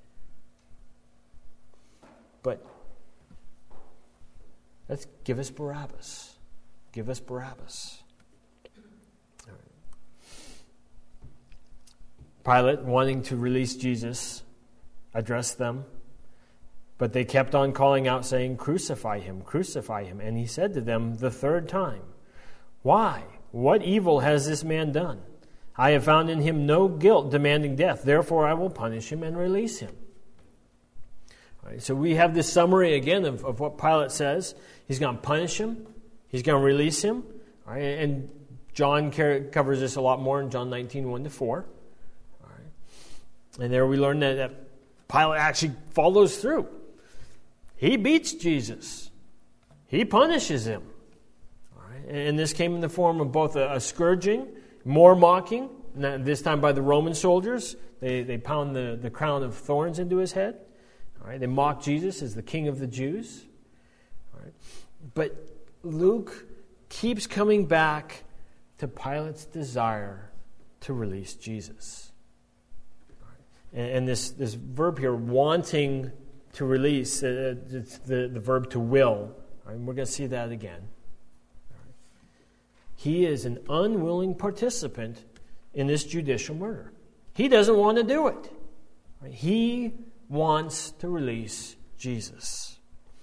But let's give us Barabbas. Give us Barabbas. Pilate, wanting to release Jesus, addressed them. But they kept on calling out, saying, "Crucify him, crucify him." And he said to them the third time, "Why? What evil has this man done? I have found in him no guilt demanding death. Therefore I will punish him and release him." All right, so we have this summary again of, of what Pilate says. He's going to punish him. He's going to release him. All right, and John covers this a lot more in John nineteen, one to four. All right, and there we learn that, that Pilate actually follows through. He beats Jesus. He punishes him. All right? And this came in the form of both a, a scourging, more mocking, this time by the Roman soldiers. They, they pound the, the crown of thorns into his head. All right, they mock Jesus as the king of the Jews. All right. But Luke keeps coming back to Pilate's desire to release Jesus. All right. And, and this, this verb here, wanting to release, uh, it's the, the verb to will. All right, we're going to see that again. All right. He is an unwilling participant in this judicial murder. He doesn't want to do it. All right. He wants to release Jesus.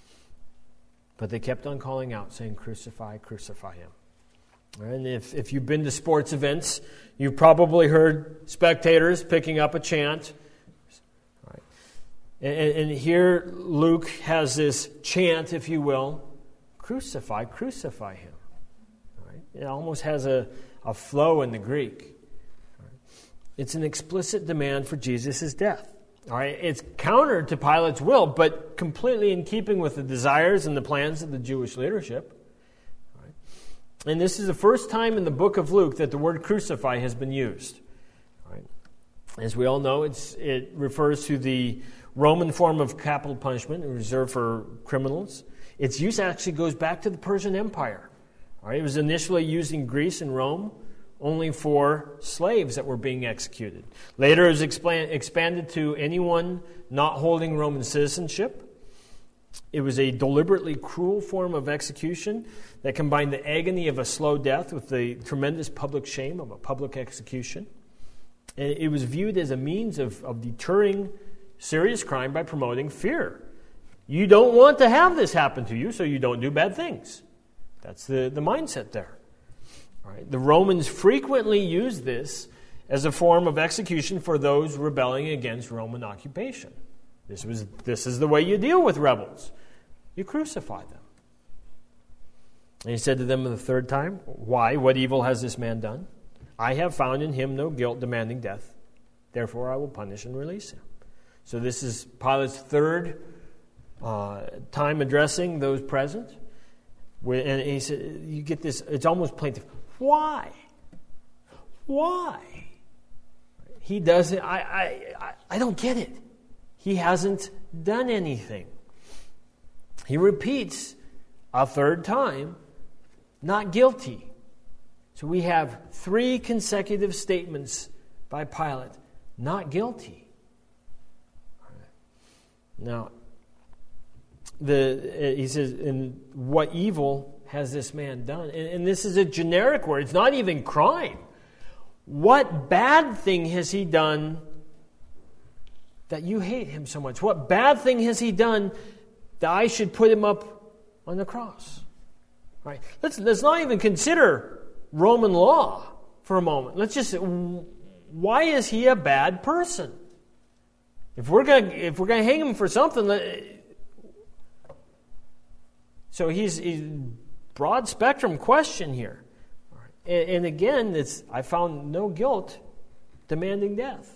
But they kept on calling out, saying, "Crucify, crucify him." And if, if you've been to sports events, you've probably heard spectators picking up a chant. Right. And, and here Luke has this chant, if you will, "Crucify, crucify him." Right. It almost has a, a flow in the Greek. Right. It's an explicit demand for Jesus' death. All right. It's counter to Pilate's will, but completely in keeping with the desires and the plans of the Jewish leadership. And this is the first time in the book of Luke that the word crucify has been used. Right. As we all know, it's, it refers to the Roman form of capital punishment reserved for criminals. Its use actually goes back to the Persian Empire. Right. It was initially used in Greece and Rome only for slaves that were being executed. Later it was expand, expanded to anyone not holding Roman citizenship. It was a deliberately cruel form of execution that combined the agony of a slow death with the tremendous public shame of a public execution. And it was viewed as a means of, of deterring serious crime by promoting fear. You don't want to have this happen to you, so you don't do bad things. That's the, the mindset there. All right. The Romans frequently used this as a form of execution for those rebelling against Roman occupation. This was this is the way you deal with rebels. You crucify them. And he said to them the third time, "Why? What evil has this man done? I have found in him no guilt demanding death. Therefore I will punish and release him." So this is Pilate's third uh, time addressing those present. And he said, you get this, it's almost plaintive. Why? Why? He doesn't, I, I, I don't get it. He hasn't done anything. He repeats a third time, "Not guilty." So we have three consecutive statements by Pilate, "Not guilty." Now, the he says, "And what evil has this man done?" And, and this is a generic word. It's not even crime. What bad thing has he done that you hate him so much? What bad thing has he done that I should put him up on the cross? Right? Let's, let's not even consider Roman law for a moment. Let's just say, why is he a bad person? If we're going if we're going to hang him for something, so he's, he's broad spectrum question here. And, and again, it's I found no guilt demanding death.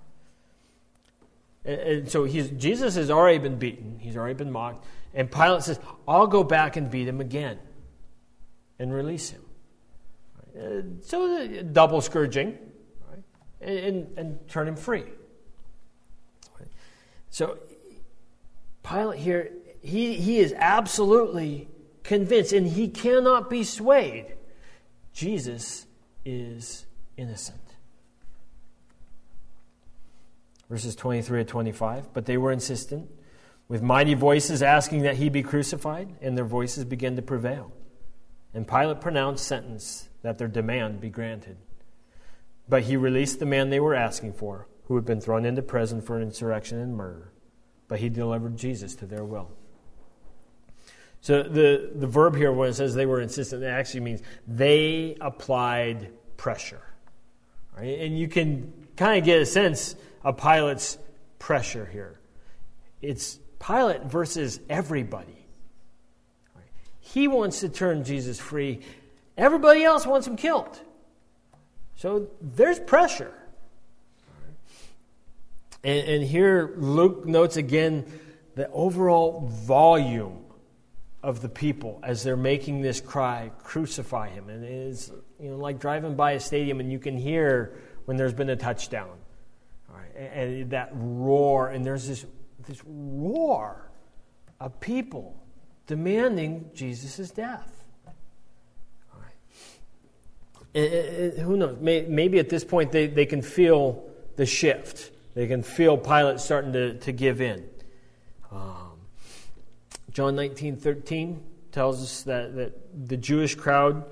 And so he's, Jesus has already been beaten. He's already been mocked. And Pilate says, "I'll go back and beat him again and release him." Uh, so double scourging, right? and, and, and turn him free. Right? So Pilate here, he, he is absolutely convinced, and he cannot be swayed. Jesus is innocent. Verses twenty-three to twenty-five, "But they were insistent, with mighty voices asking that he be crucified, and their voices began to prevail. And Pilate pronounced sentence that their demand be granted. But he released the man they were asking for, who had been thrown into prison for insurrection and murder. But he delivered Jesus to their will." So the, the verb here, when it says they were insistent, it actually means they applied pressure. Right? And you can kind of get a sense of Pilate's pressure here. It's Pilate versus everybody. Right? He wants to turn Jesus free. Everybody else wants him killed. So there's pressure. And, and here Luke notes again the overall volume of the people as they're making this cry, "Crucify him." And it is, you know, like driving by a stadium and you can hear when there's been a touchdown. All right, and, and that roar, and there's this, this roar of people demanding Jesus' death. All right. And, and, and who knows? May, maybe at this point they, they can feel the shift. They can feel Pilate starting to, to give in. Um, John nineteen thirteen tells us that, that the Jewish crowd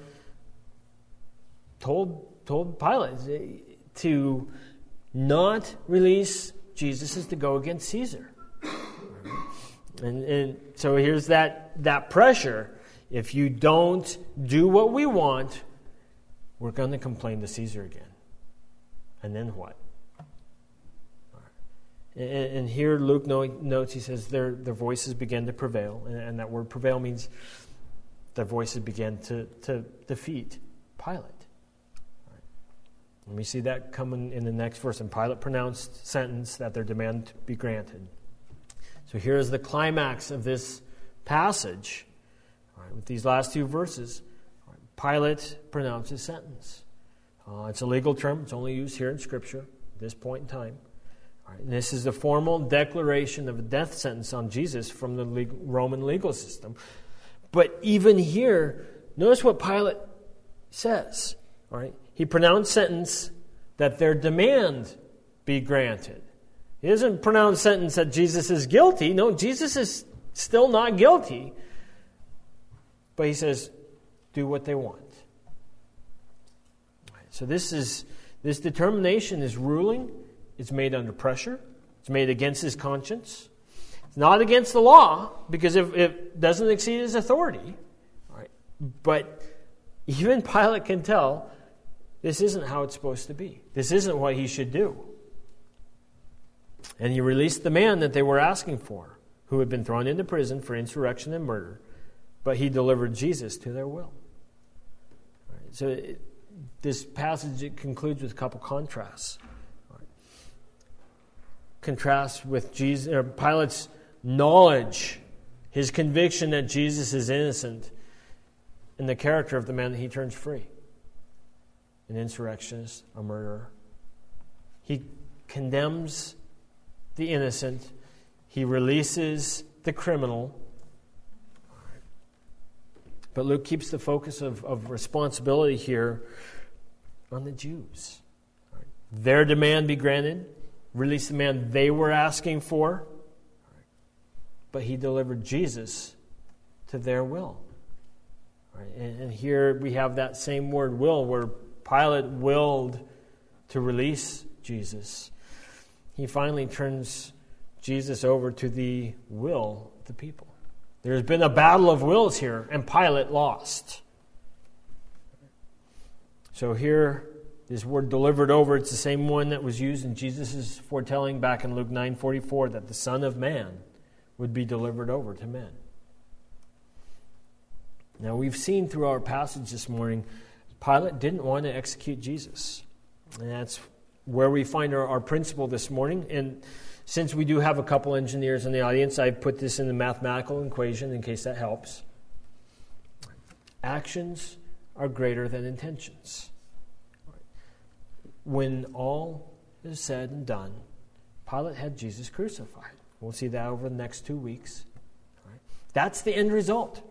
told told Pilate to not release Jesus is to go against Caesar. And, and so here's that, that pressure. If you don't do what we want, we're going to complain to Caesar again. And then what? And, and here Luke notes, he says, their, their voices began to prevail. And, and that word prevail means their voices began to, to defeat Pilate. And we see that coming in the next verse. And Pilate pronounced sentence that their demand be granted. So here's the climax of this passage. All right, with these last two verses, all right, Pilate pronounces sentence. Uh, it's a legal term. It's only used here in Scripture at this point in time. All right, and this is the formal declaration of a death sentence on Jesus from the legal, Roman legal system. But even here, notice what Pilate says. All right, he pronounced sentence that their demand be granted. He doesn't pronounce sentence that Jesus is guilty. No, Jesus is still not guilty. But he says, do what they want. So this is this determination is ruling. It's made under pressure. It's made against his conscience. It's not against the law, because if it doesn't exceed his authority. All right. But even Pilate can tell this isn't how it's supposed to be. This isn't what he should do. And he released the man that they were asking for, who had been thrown into prison for insurrection and murder, but he delivered Jesus to their will. All right, so it, this passage it concludes with a couple contrasts. All right. Contrast with Jesus, or Pilate's knowledge, his conviction that Jesus is innocent, and the character of the man that he turns free. An insurrectionist, a murderer. He condemns the innocent. He releases the criminal. But Luke keeps the focus of, of responsibility here on the Jews. Their demand be granted. Release the man they were asking for. But he delivered Jesus to their will. And, and here we have that same word will, where Pilate willed to release Jesus. He finally turns Jesus over to the will of the people. There's been a battle of wills here, and Pilate lost. So here, this word delivered over, it's the same one that was used in Jesus' foretelling back in Luke nine forty-four, that the Son of Man would be delivered over to men. Now, we've seen through our passage this morning, Pilate didn't want to execute Jesus. And that's where we find our, our principle this morning. And since we do have a couple engineers in the audience, I put this in the mathematical equation in case that helps. Actions are greater than intentions. When all is said and done, Pilate had Jesus crucified. We'll see that over the next two weeks. That's the end result.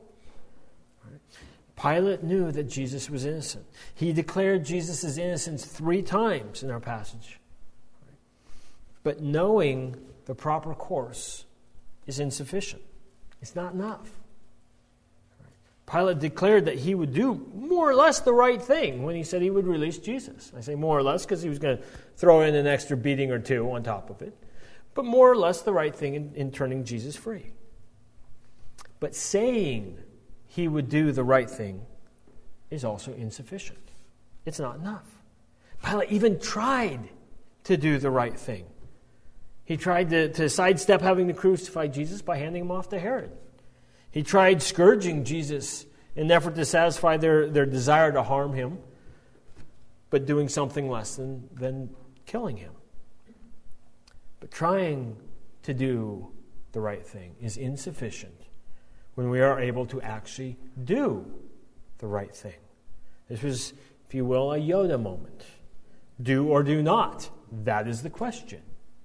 Pilate knew that Jesus was innocent. He declared Jesus' innocence three times in our passage. But knowing the proper course is insufficient. It's not enough. Pilate declared that he would do more or less the right thing when he said he would release Jesus. I say more or less because he was going to throw in an extra beating or two on top of it. But more or less the right thing in, in turning Jesus free. But saying he would do the right thing is also insufficient. It's not enough. Pilate even tried to do the right thing. He tried to, to sidestep having to crucify Jesus by handing him off to Herod. He tried scourging Jesus in an effort to satisfy their, their desire to harm him, but doing something less than, than killing him. But trying to do the right thing is insufficient when we are able to actually do the right thing. This was, if you will, a Yoda moment. Do or do not? That is the question.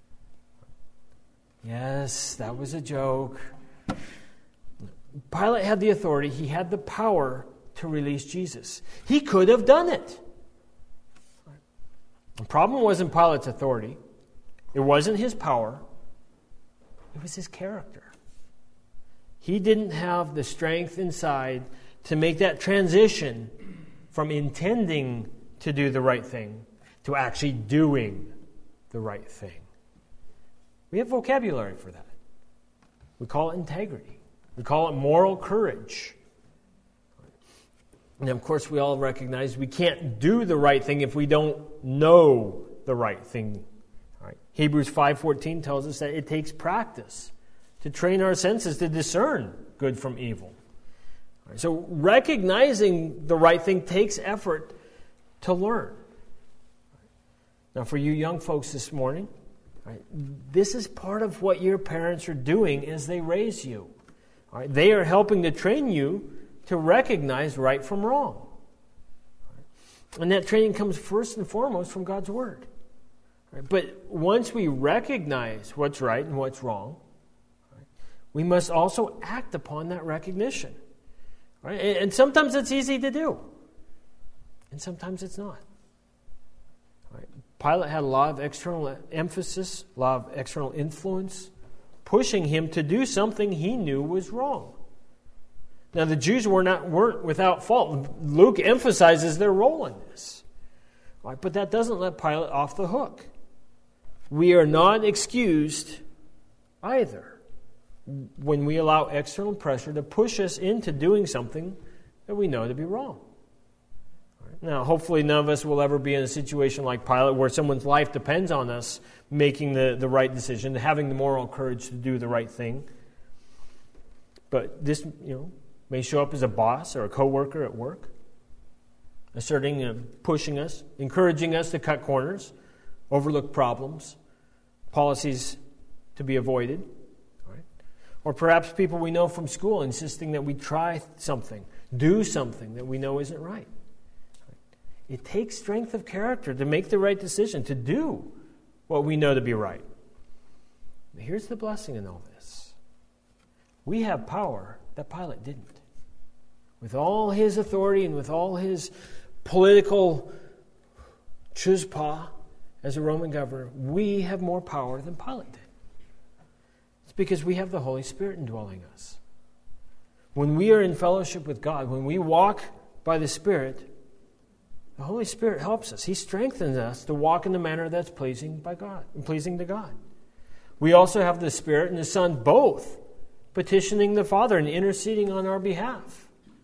Yes, that was a joke. Pilate had the authority, he had the power to release Jesus. He could have done it. The problem wasn't Pilate's authority. It wasn't his power. It was his character. He didn't have the strength inside to make that transition from intending to do the right thing to actually doing the right thing. We have vocabulary for that. We call it integrity. We call it moral courage. And of course, we all recognize we can't do the right thing if we don't know the right thing. All right. Hebrews five fourteen tells us that it takes practice to train our senses to discern good from evil. All right. So recognizing the right thing takes effort to learn. Now, for you young folks this morning, all right, this is part of what your parents are doing as they raise you. All right. They are helping to train you to recognize right from wrong. And that training comes first and foremost from God's Word. But once we recognize what's right and what's wrong, we must also act upon that recognition. And sometimes it's easy to do, and sometimes it's not. Pilate had a lot of external emphasis, a lot of external influence, pushing him to do something he knew was wrong. Now, the Jews were not, weren't without fault. Luke emphasizes their role in this. Right? But that doesn't let Pilate off the hook. We are not excused either when we allow external pressure to push us into doing something that we know to be wrong. Right? Now, hopefully none of us will ever be in a situation like Pilate where someone's life depends on us making the, the right decision, having the moral courage to do the right thing. But this, you know, may show up as a boss or a coworker at work, asserting and pushing us, encouraging us to cut corners, overlook problems, policies to be avoided. Right? Or perhaps people we know from school insisting that we try something, do something that we know isn't right. Right? It takes strength of character to make the right decision, to do what we know to be right. But here's the blessing in all this. We have power that Pilate didn't. With all his authority and with all his political chutzpah as a Roman governor, we have more power than Pilate did. It's because we have the Holy Spirit indwelling us. When we are in fellowship with God, when we walk by the Spirit, the Holy Spirit helps us. He strengthens us to walk in the manner that's pleasing by God and pleasing to God. We also have the Spirit and the Son both petitioning the Father and interceding on our behalf.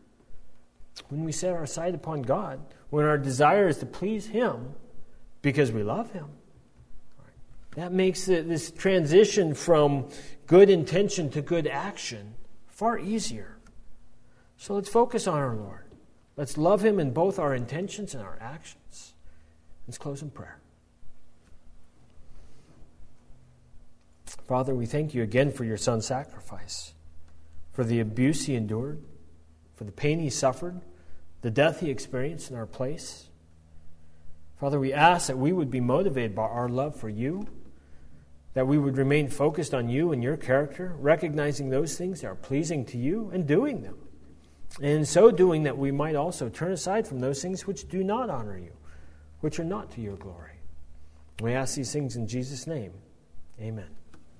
When we set our sight upon God, when our desire is to please Him because we love Him, that makes this transition from good intention to good action far easier. So let's focus on our Lord. Let's love Him in both our intentions and our actions. Let's close in prayer. Father, we thank you again for your Son's sacrifice, for the abuse He endured, for the pain He suffered, the death He experienced in our place. Father, we ask that we would be motivated by our love for you, that we would remain focused on you and your character, recognizing those things that are pleasing to you and doing them. And in so doing, that we might also turn aside from those things which do not honor you, which are not to your glory. We ask these things in Jesus' name. Amen.